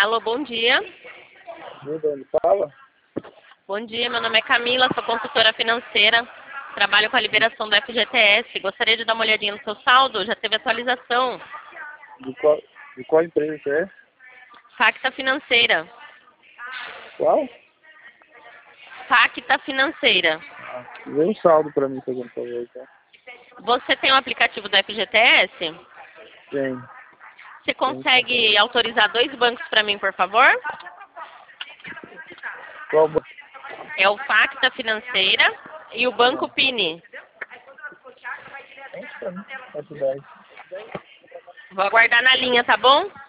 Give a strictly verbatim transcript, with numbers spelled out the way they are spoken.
Alô, bom dia. De onde fala? Bom dia, meu nome é Camila, sou consultora financeira. Trabalho com a liberação do F G T S. Gostaria de dar uma olhadinha no seu saldo. Já teve atualização. De qual, de qual empresa você é? Facta Financeira. Qual? Facta Financeira. Ah, vê um saldo pra mim, fazendo favor, tá? Você tem o aplicativo do F G T S? Tem. Você consegue autorizar dois bancos para mim, por favor? Qual banco? É o Facta Financeira e o Banco Pini. Tem pra mim. Atividade. Vou aguardar na linha, tá bom?